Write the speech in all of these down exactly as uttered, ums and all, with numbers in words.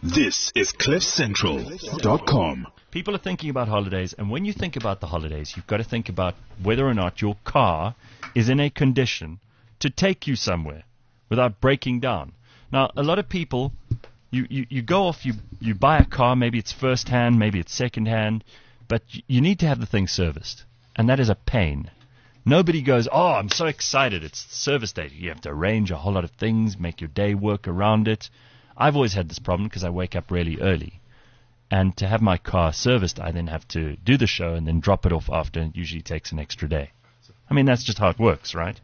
This is cliff central dot com. People are thinking about holidays, and when you think about the holidays, you've got to think about whether or not your car is in a condition to take you somewhere without breaking down. Now, a lot of people, you, you, you go off, you, you buy a car, maybe it's first hand, maybe it's second hand, but you need to have the thing serviced, and that is a pain. Nobody goes, oh, I'm so excited, it's service day. You have to arrange a whole lot of things, make your day work around it. I've always had this problem because I wake up really early. And to have my car serviced, I then have to do the show and then drop it off after, and it usually takes an extra day. I mean, that's just how it works, right?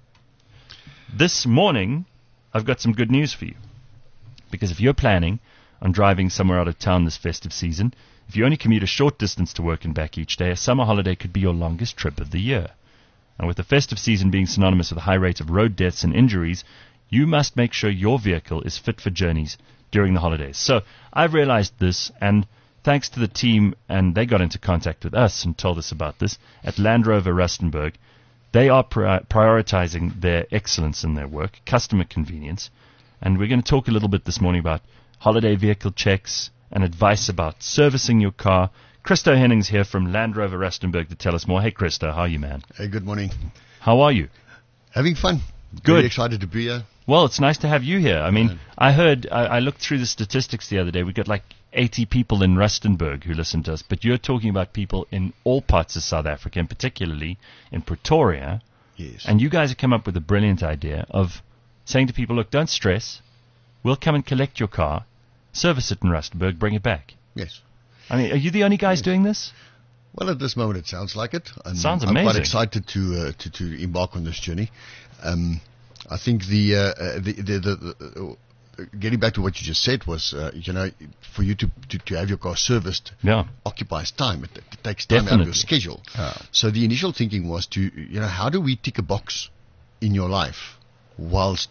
This morning, I've got some good news for you. Because if you're planning on driving somewhere out of town this festive season, if you only commute a short distance to work and back each day, a summer holiday could be your longest trip of the year. And with the festive season being synonymous with a high rate of road deaths and injuries, you must make sure your vehicle is fit for journeys during the holidays. So I've realized this, and thanks to the team, and they got into contact with us and told us about this, at Land Rover Rustenburg, they are pri- prioritizing their excellence in their work, customer convenience, and we're going to talk a little bit this morning about holiday vehicle checks and advice about servicing your car. Christo Hennings here from Land Rover Rustenburg to tell us more. Hey, Christo, how are you, man? Hey, good morning. How are you? Having fun. Good. Really excited to be here. Well, it's nice to have you here. I mean, Yeah. I heard, I, I looked through the statistics the other day. We got like eighty people in Rustenburg who listen to us, but you're talking about people in all parts of South Africa, and particularly in Pretoria. Yes. And you guys have come up with a brilliant idea of saying to people, look, don't stress. We'll come and collect your car, service it in Rustenburg, bring it back. Yes. I mean, are you the only guys doing this? Well, at this moment, it sounds like it. And Sounds I'm quite amazing. excited to, uh, to to embark on this journey. Um, I think the, uh, uh, the, the, the, the uh, getting back to what you just said was, uh, you know, for you to, to, to have your car serviced Yeah. occupies time. It, it takes time out of Definitely. your schedule. So the initial thinking was to, you know, how do we tick a box in your life whilst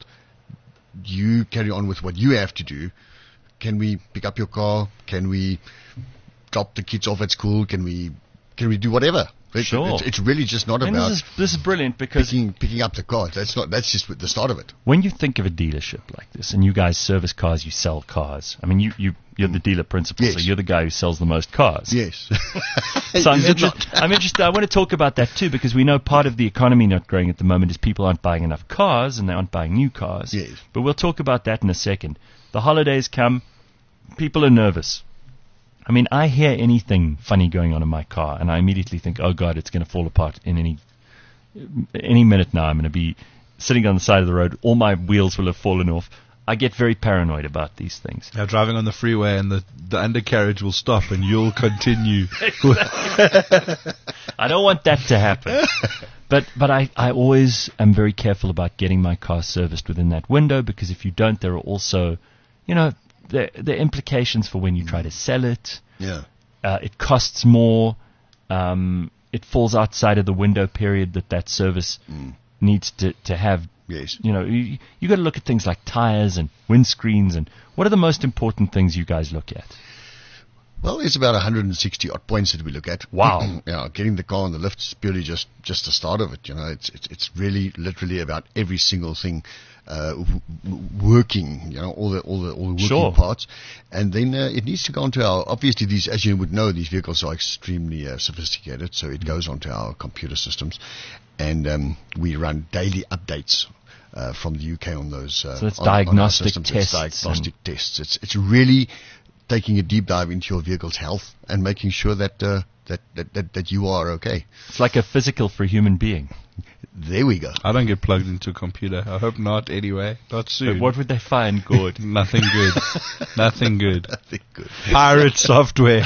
you carry on with what you have to do? Can we pick up your car? Can we drop the kids off at school? Can we can we do whatever? It- Sure. It's, it's really just not And about this is, this is brilliant because picking picking up the car. That's not. That's just the start of it. when you think of a dealership like this, and you guys service cars, you sell cars. I mean, you, you, you're the dealer principal, Yes. so you're the guy who sells the most cars. Yes. So I'm, Is it interest, I'm interested. I want to talk about that too, because we know part of the economy not growing at the moment is people aren't buying enough cars and they aren't buying new cars. Yes. But we'll talk about that in a second. The holidays come, people are nervous. I mean, I hear anything funny going on in my car, and I immediately think, oh God, it's going to fall apart in any any minute now. I'm going to be sitting on the side of the road. All my wheels will have fallen off. I get very paranoid about these things. Now, driving on the freeway and the, the undercarriage will stop and you'll continue. I don't want that to happen. But but I, I always am very careful about getting my car serviced within that window, because if you don't, there are also, you know, there, there are implications for when you try to sell it. Yeah. Uh, it costs more. Um, it falls outside of the window period that that service needs to, to have. Yes. You know, you, you got to look at things like tires and windscreens, and what are the most important things you guys look at? Well, it's about one hundred sixty odd points that we look at. Wow. Yeah, getting the car on the lift is purely just, just the start of it. You know, it's it's, it's really literally about every single thing uh, w- w- working. You know, all the all the all the working Sure. parts, and then uh, it needs to go onto our. Obviously, these, as you would know, these vehicles are extremely uh, sophisticated, so it goes onto our computer systems, and um, we run daily updates. Uh, from the U K on those uh, So it's on- on our diagnostic systems. tests It's diagnostic tests. It's it's really taking a deep dive into your vehicle's health and making sure that uh, that, that, that that you are okay. It's like a physical for a human being. There we go. I don't get plugged into a computer. I hope not anyway. Not soon. But what would they find good? Nothing good. Nothing good. Nothing good. Pirate software.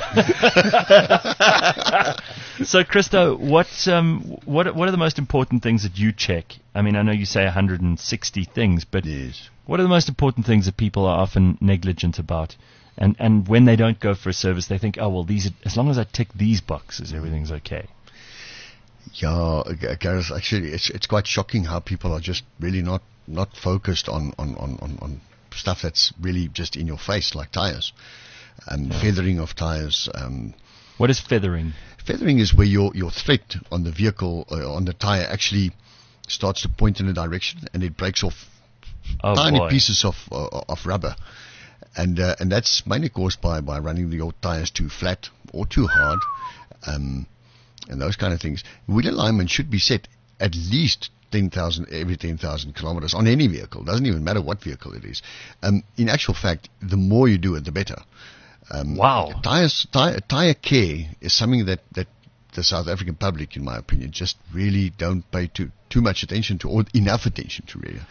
So, Christo, what um, what what are the most important things that you check? I mean, I know you say one hundred sixty things, but Yes. what are the most important things that people are often negligent about? And and when they don't go for a service, they think, oh well, these are, as long as I tick these boxes, everything's okay. Yeah, G- Gareth, actually, it's it's quite shocking how people are just really not, not focused on, on, on, on, on stuff that's really just in your face, like tires, and feathering of tires. Um, What is feathering? feathering is where your, your thread on the vehicle, uh, on the tire, actually starts to point in a direction, and it breaks off Oh tiny boy. pieces of uh, of rubber. and uh, and that's mainly caused by by running your tires too flat or too hard, um, and those kind of things. Wheel alignment should be set at least ten thousand every ten thousand kilometers on any vehicle. Doesn't even matter what vehicle it is. Um, in actual fact, the more you do it, the better. Um, Wow. Tires, tire, tire care is something that, that the South African public, in my opinion, just really don't pay too too much attention to, or enough attention to, really.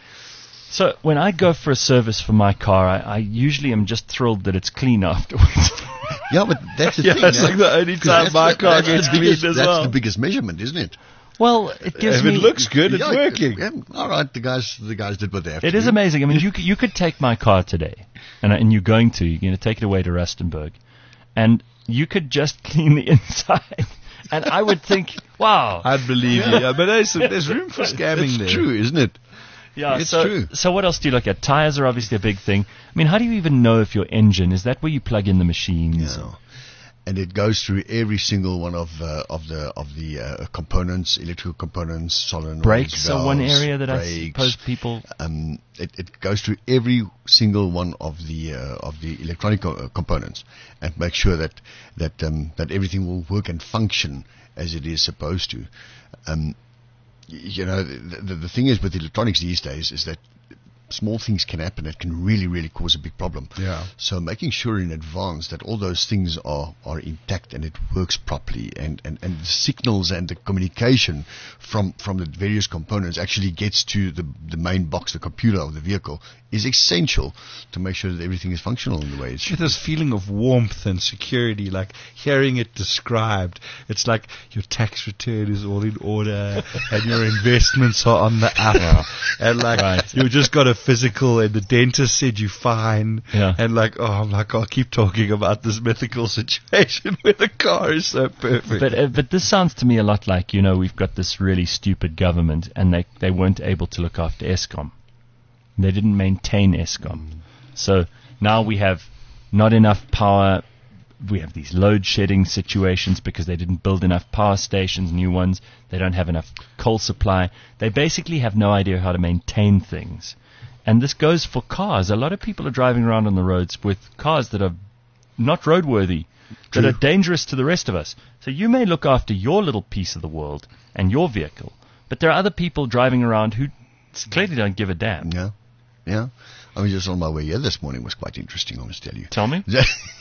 So when I go for a service for my car, I, I usually am just thrilled that it's clean afterwards. Yeah, but that's the Yeah, thing. it's eh? like the only 'Cause time that's my the- car that's the gets cleaned biggest- as That's well. the biggest measurement, isn't it? Well, it gives If me... it looks good, it's Yeah, working. yeah, all right, the guys, the guys did what they have It to is do. amazing. I mean, you c- you could take my car today, and and you're going to you're going to take it away to Rustenburg, and you could just clean the inside, and I would think, wow, I'd believe you. Yeah, but there's there's room for scamming It's there. true, isn't it? yeah. it's so, true. So what else do you look at? Tires are obviously a big thing. I mean, how do you even know if your engine is that where you plug in the machines? Yeah. And it goes through every single one of uh, of the of the uh, components, electrical components, solenoids, Brakes are one valves, area that I brakes. suppose people. Um, it, it goes through every single one of the uh, of the electronic co- uh, components and make sure that that um, that everything will work and function as it is supposed to. Um, y- you know, the, the, the thing is with electronics these days is that small things can happen that can really, really cause a big problem. Yeah. So making sure in advance that all those things are, are intact and it works properly, and, and, and the signals and the communication from, from the various components actually gets to the, the main box, the computer of the vehicle, is essential to make sure that everything is functional in the way it With should. this feeling of warmth and security, like hearing it described, it's like your tax return is all in order and your investments are on the up, and like Right. you just got a physical and the dentist said you're fine, Yeah. and like oh, I'm like I'll keep talking about this mythical situation where the car is so perfect. But uh, but this sounds to me a lot like, you know, we've got this really stupid government, and they they weren't able to look after Eskom. They didn't maintain Eskom. So now we have not enough power. We have these load shedding situations because they didn't build enough power stations, new ones. They don't have enough coal supply. They basically have no idea how to maintain things. And this goes for cars. A lot of people are driving around on the roads with cars that are not roadworthy, that True. are dangerous to the rest of us. So you may look after your little piece of the world and your vehicle, but there are other people driving around who clearly don't give a damn. Yeah, yeah. I mean, just on my way here this morning was quite interesting, I must tell you. Tell me.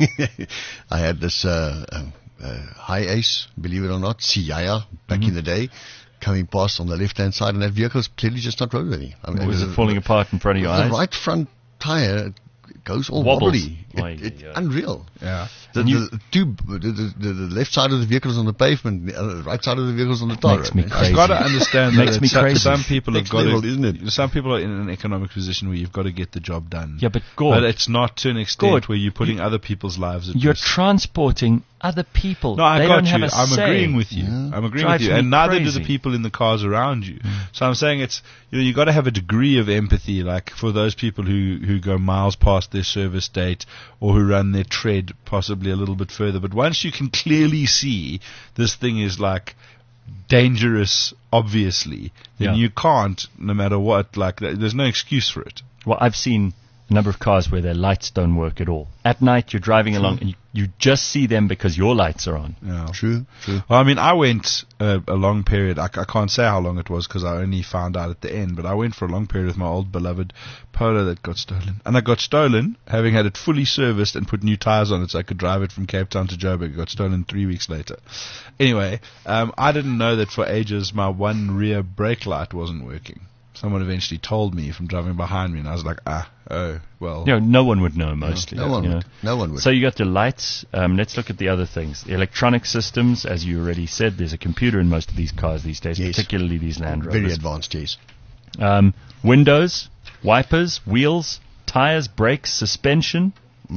I had this uh, um, uh, high ace, believe it or not, Siyaya, back Mm-hmm. in the day, coming past on the left-hand side, and that vehicle is clearly just not roadworthy. I mean, Was the- it falling apart in front of your The eyes? right front tire goes all Wobbles. wobbly. It, Oy, it's oy, oy. unreal. yeah. The, And you- the, two, the, the, the, the left side of the vehicle is on the pavement, the other, right side of the vehicle is on the tar Makes road. me It's- crazy. I've got to understand Makes that me some, crazy. some people have Next got level, to, isn't it? Some people are in an economic position where you've got to get the job done. Yeah, but Gord, But it's not to an extent Gord, where you're putting other people's lives at you're risk. transporting other people. No, I they got don't you. have a I'm say. agreeing with you. Yeah. I'm agreeing Drives with you, me and neither do crazy. the people in the cars around you. So I'm saying it's you know you got to have a degree of empathy, like for those people who who go miles past their service date or who run their tread possibly a little bit further. But once you can clearly see this thing is like dangerous, obviously, then Yeah. you can't, no matter what. Like th- there's no excuse for it. Well, I've seen a number of cars where their lights don't work at all. At night, you're driving along and you, you just see them because your lights are on. Yeah. True, true. Well, I mean, I went uh, a long period. I, c- I can't say how long it was because I only found out at the end. But I went for a long period with my old beloved Polo that got stolen, and I got stolen having had it fully serviced and put new tires on it so I could drive it from Cape Town to Joburg. It got stolen three weeks later. Anyway, um, I didn't know that for ages my one rear brake light wasn't working. Someone eventually told me from driving behind me, and I was like, ah, oh, well. You know, no one would know mostly. No one you know. would. No one would. So you got the lights. Um, let's look at the other things. The electronic systems, as you already said, there's a computer in most of these cars these days, Yes. particularly these Land Very Rovers. advanced, yes. Um, windows, wipers, wheels, tires, brakes, suspension.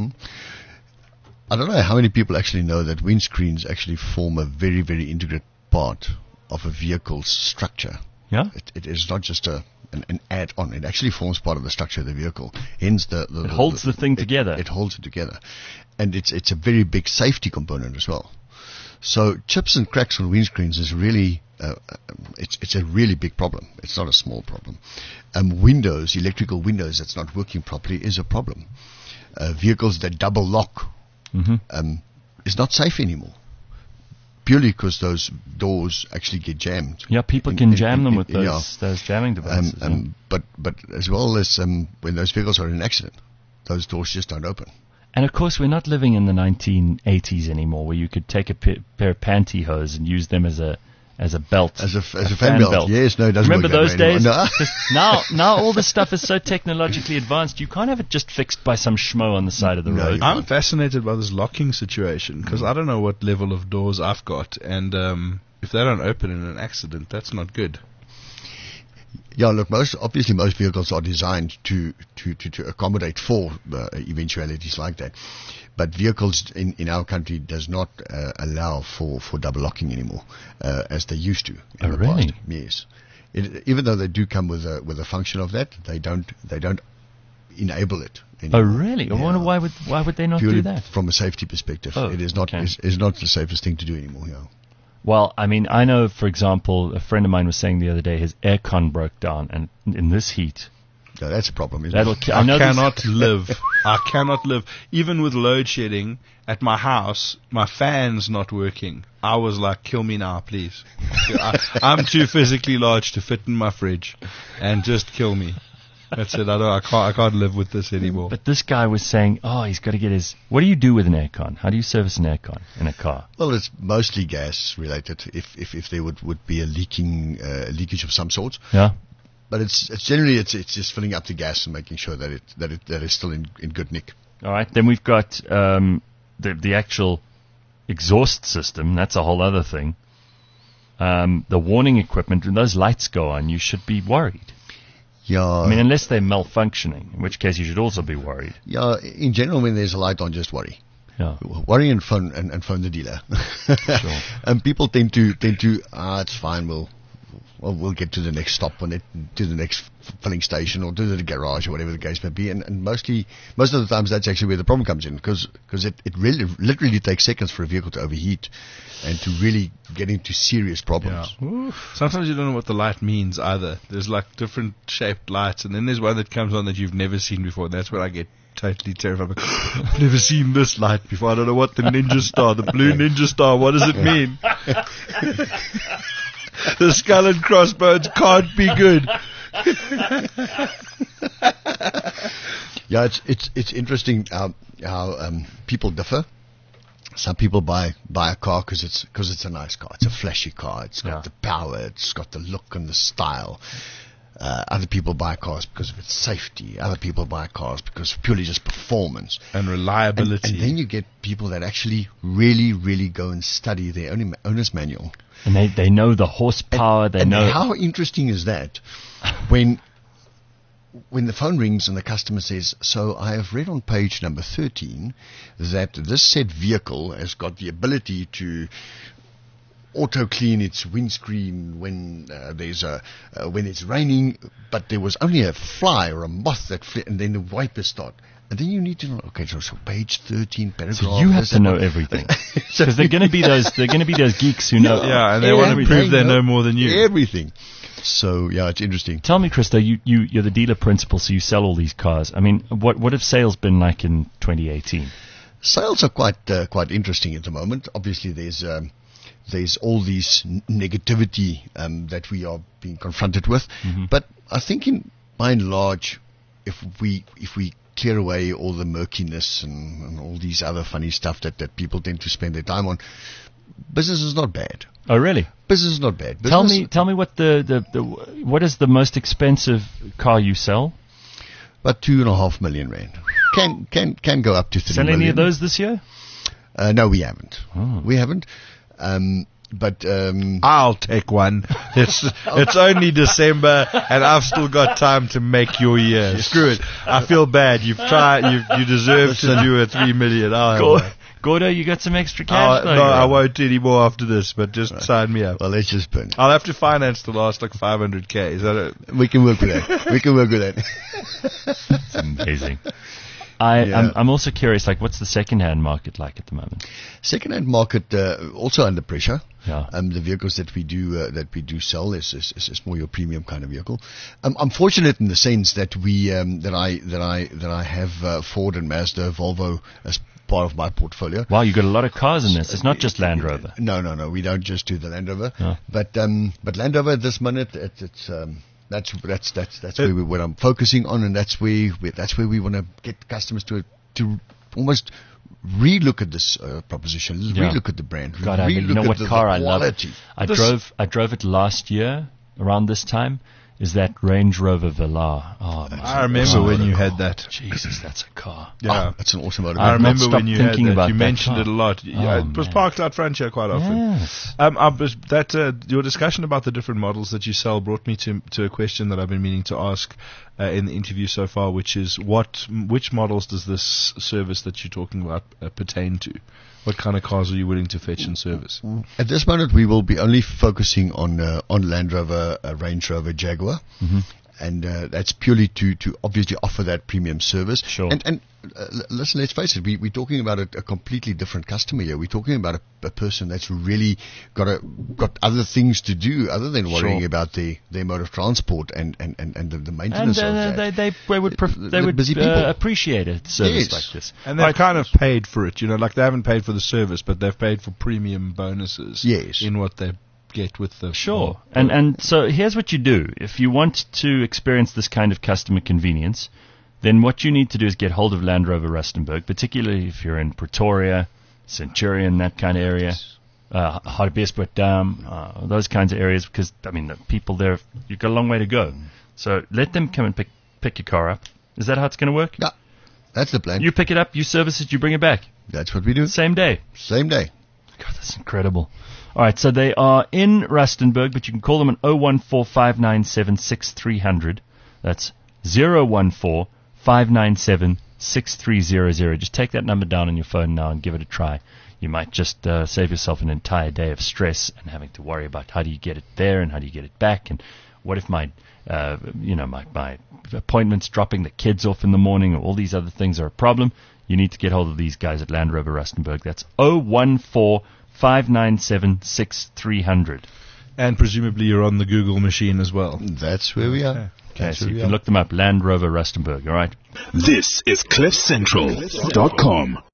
I don't know how many people actually know that windscreens actually form a very, very intricate part of a vehicle's structure. Yeah. It, it is not just a an, an add-on. It actually forms part of the structure of the vehicle. Hence, the, the It holds the thing it- together. It holds it together, and it's it's a very big safety component as well. So chips and cracks on windscreens is really uh, um, it's it's a really big problem. It's not a small problem. Um, windows, electrical windows that's not working properly is a problem. uh, vehicles that double lock Mm-hmm. um, is not safe anymore. Purely because those doors actually get jammed. Yeah, people In- can in- jam in- them in- with yeah. those those jamming Um, devices. yeah. um, but but as well as um, when those vehicles are in an accident, those doors just don't open. And of course, we're not living in the nineteen eighties anymore, where you could take a p- pair of pantyhose and use them as a as a belt, As a, f- as a fan, belt. Yes, no, it doesn't Remember work those that way days? anymore. No. 'Cause now, now all this stuff is so technologically advanced. You can't have it just fixed by some schmo on the side of the No, road. you I'm fascinated by this locking situation because I don't know what level of doors I've got, and um, if they don't open in an accident, that's not good. Yeah, look, most obviously most vehicles are designed to to, to, to accommodate for uh, eventualities like that. But vehicles in, in our country does not uh, allow for, for double locking anymore, uh, as they used to in Oh, the really? past. Yes, it, even though they do come with a with a function of that, they don't they don't enable it Oh, anymore. really? I wonder Yeah. why would why would they not Purely do that? from a safety perspective, Oh, it is not okay. is, is not the safest thing to do anymore. Yeah. Well, I mean, I know, for example, a friend of mine was saying the other day his aircon broke down, and in this heat, So that's a problem. Isn't that'll. it? ki- I, I know these- cannot live. I cannot live. Even with load shedding at my house, my fan's not working. I was like, kill me now, please. I, I'm too physically large to fit in my fridge, and just kill me. That's it. I don't. I can't. I can't live with this anymore. But this guy was saying, oh, he's got to get his. What do you do with an aircon? How do you service an aircon in a car? Well, it's mostly gas related. If if, if there would, would be a leaking uh, leakage of some sort, Yeah. but it's it's generally it's it's just filling up the gas and making sure that it that it that it's still in, in good nick. All right. Then we've got um, the the actual exhaust system. That's a whole other thing. Um, the warning equipment. When those lights go on, you should be worried. Yeah, I mean, unless they're malfunctioning, in which case you should also be worried. yeah. In general, when there's a light on, just worry. Yeah. Worry and phone and, and phone the dealer. And people tend to tend to ah, it's fine. We'll well, we'll get to the next stop on it, to the next f- filling station, or to the garage, or whatever the case may be. And, and mostly, most of the times, that's actually where the problem comes in, because it, it really literally takes seconds for a vehicle to overheat and to really get into serious problems. Yeah. Sometimes you don't know what the light means either. There's like different shaped lights, and then there's one that comes on that you've never seen before, and that's where I get totally terrified. I'm like, I've never seen this light before. I don't know what the Ninja Star, the blue Ninja Star, what does it mean? The skull and crossbones can't be good. Yeah, it's it's it's interesting how how um, people differ. Some people buy buy a car because it's because it's a nice car. It's a flashy car. It's got Yeah. the power. It's got the look and the style. Uh, other people buy cars because of its safety. Other people buy cars because of purely just performance. And And, reliability. and then you get people that actually really, really go and study their own owner's manual. And they, they know the horsepower. They and know. how interesting is that when when the phone rings and the customer says, so I have read on page number thirteen that this said vehicle has got the ability to auto clean its windscreen when uh, there's a uh, when it's raining, but there was only a fly or a moth that fl- and then the wipers start. And then you need to know, okay, so, so page thirteen, paragraph. So you have this to and know that. everything, So because they're going to be those. They're going to be those geeks who know. Yeah, and they want to everything. prove they know more than you. Everything. So yeah, it's interesting. Tell me, Christo, you, you, you're the dealer principal, so you sell all these cars. I mean, what what have sales been like in twenty eighteen? Sales are quite uh, quite interesting at the moment. Obviously, there's um, there's all these n- negativity um, that we are being confronted with. But I think, in by and large, if we if we clear away all the murkiness and, and all these other funny stuff that, that people tend to spend their time on, business is not bad. Oh, really? Business is not bad. Business, Tell me, tell me what the, the, the what is the most expensive car you sell? about two and a half million rand. Can can can go up to three Sell million. any of those this year? Uh, no, we haven't. Oh. We haven't. Um, but um, I'll take one. It's it's only December, and I've still got time to make your year. Screw it. I feel bad. You've tried. You you deserve to do a three million. I'll have Go- one. Gordo, you got some extra cash? I'll- though, no, you I know? won't anymore after this. But just sign me up. well, let's just burn it. I'll have to finance the last like five hundred k. Is that it? We can work with that. We can work with that. It's amazing. I, Yeah. I'm, I'm also curious, like, what's the second-hand market like at the moment? Second-hand market uh, also under pressure. Yeah. Um, the vehicles that we do uh, that we do sell is, is, is, is more your premium kind of vehicle. Um, I'm fortunate in the sense that we um, that I that I that I have uh, Ford and Mazda, Volvo as part of my portfolio. Wow, you've got a lot of cars in this. It's not just Land Rover. No, no, no. We don't just do the Land Rover. No. But um, but Land Rover at this minute, it, it's um, that's that's that's that's where we, what I'm focusing on, and that's where we, that's where we want to get customers to to almost re-look at this uh, proposition, Yeah. re-look at the brand, God, I re-look you know at what the, car the I love? quality. I This- drove I drove it last year around this time. Is that Range Rover Velar? Oh, man. I remember Oh, when you oh. had that. Jesus, that's a car. Yeah. Ah, that's an awesome I've motor. I not remember stopped when you had thinking that. about You that mentioned car. it a lot. Yeah, Oh, it was man. parked out front here quite often. Yes. Um, I was, that uh, your discussion about the different models that you sell brought me to to a question that I've been meaning to ask uh, in the interview so far, which is what which models does this service that you're talking about uh, pertain to? What kind of cars are you willing to fetch and service? At this moment, we will be only focusing on uh, on Land Rover, uh, Range Rover, Jaguar, Mm-hmm. and uh, that's purely to, to obviously offer that premium service. Sure. And and uh, l- listen, let's face it, we, we're talking about a, a completely different customer here. We're talking about a, a person that's really got a, got other things to do other than worrying Sure. about their, their mode of transport and, and, and, and the, the And maintenance uh, of that. they they they would pref- The- they the would busy uh, people. appreciate a service Yes. like this. And they've Right. kind of paid for it, you know, like they haven't paid for the service, but they've paid for premium bonuses Yes. in what they get with the Sure. And and so here's what you do. If you want to experience this kind of customer convenience, then what you need to do is get hold of Land Rover Rustenburg, particularly if you're in Pretoria, Centurion, that kind of area, uh, Hartbeespoort Dam, uh, those kinds of areas, because, I mean, the people there, you've got a long way to go. So let them come and pick, pick your car up. Is that how it's going to work? Yeah, that's the plan. You pick it up, you service it, you bring it back. That's what we do. Same day. Same day. God, that's incredible. All right, so they are in Rustenburg, but you can call them on oh one four, five nine seven, six three zero zero. That's oh one four, five nine seven, six three zero zero. Just take that number down on your phone now and give it a try. You might just uh, save yourself an entire day of stress and having to worry about how do you get it there and how do you get it back, and what if my, uh, you know, my, my appointments dropping the kids off in the morning, or all these other things are a problem. You need to get hold of these guys at Land Rover Rustenburg. That's oh one four, five nine seven, six three zero zero. And presumably you're on the Google machine as well. That's where we are. Okay, That's so where you we can are. look them up, Land Rover Rustenburg, all right? This is cliff central dot com.